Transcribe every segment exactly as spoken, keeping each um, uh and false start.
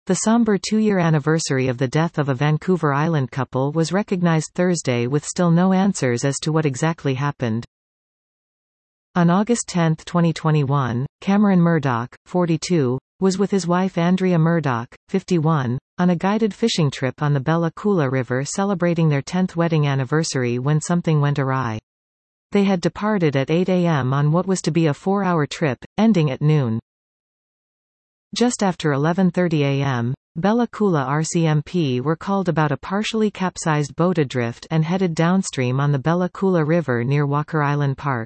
The somber two-year anniversary of the death of a Vancouver Island couple was recognized Thursday with still no answers as to what exactly happened. On August tenth twenty twenty-one, Cameron Murdoch, forty-two, was with his wife Andrea Murdoch, fifty-one, on a guided fishing trip on the Bella Coola River celebrating their tenth wedding anniversary when something went awry. They had departed at eight a m on what was to be a four-hour trip, ending at noon. Just after eleven thirty a m, Bella Coola R C M P were called about a partially capsized boat adrift and headed downstream on the Bella Coola River near Walker Island Park.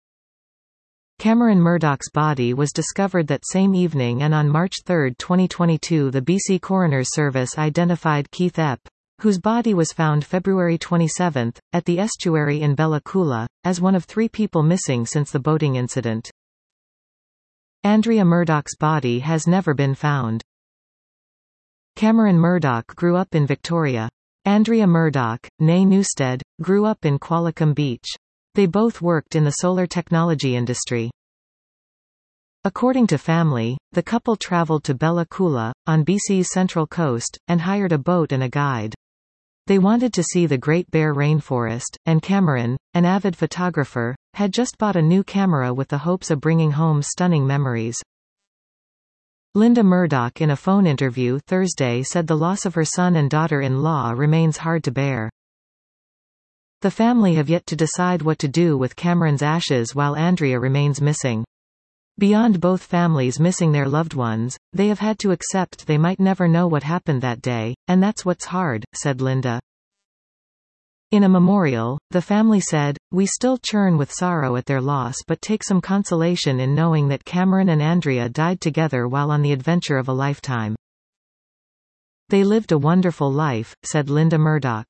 Cameron Murdoch's body was discovered that same evening, and on March third twenty twenty-two the B C Coroner's Service identified Keith Epp, whose body was found February twenty-seventh, at the estuary in Bella Coola, as one of three people missing since the boating incident. Andrea Murdoch's body has never been found. Cameron Murdoch grew up in Victoria. Andrea Murdoch, née Newstead, grew up in Qualicum Beach. They both worked in the solar technology industry. According to family, the couple traveled to Bella Coola, on B C's central coast, and hired a boat and a guide. They wanted to see the Great Bear Rainforest, and Cameron, an avid photographer, had just bought a new camera with the hopes of bringing home stunning memories. Linda Murdoch in a phone interview Thursday said the loss of her son and daughter-in-law remains hard to bear. The family have yet to decide what to do with Cameron's ashes while Andrea remains missing. Beyond both families missing their loved ones, they have had to accept they might never know what happened that day, and that's what's hard, said Linda. In a memorial, the family said, "We still churn with sorrow at their loss but take some consolation in knowing that Cameron and Andrea died together while on the adventure of a lifetime. They lived a wonderful life," said Linda Murdoch.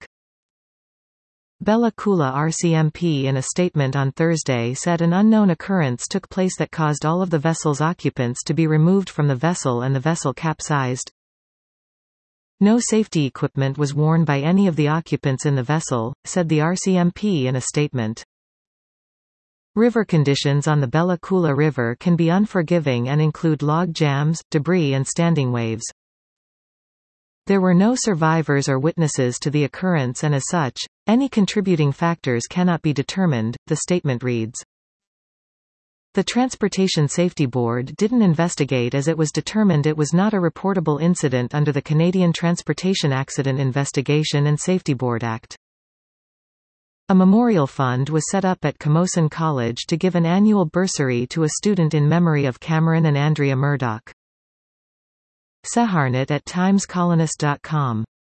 Bella Coola R C M P in a statement on Thursday said an unknown occurrence took place that caused all of the vessel's occupants to be removed from the vessel and the vessel capsized. No safety equipment was worn by any of the occupants in the vessel, said the R C M P in a statement. River conditions on the Bella Coola River can be unforgiving and include log jams, debris and standing waves. There were no survivors or witnesses to the occurrence, and as such, any contributing factors cannot be determined, the statement reads. The Transportation Safety Board didn't investigate as it was determined it was not a reportable incident under the Canadian Transportation Accident Investigation and Safety Board Act. A memorial fund was set up at Camosun College to give an annual bursary to a student in memory of Cameron and Andrea Murdoch. Seharnit at times colonist dot com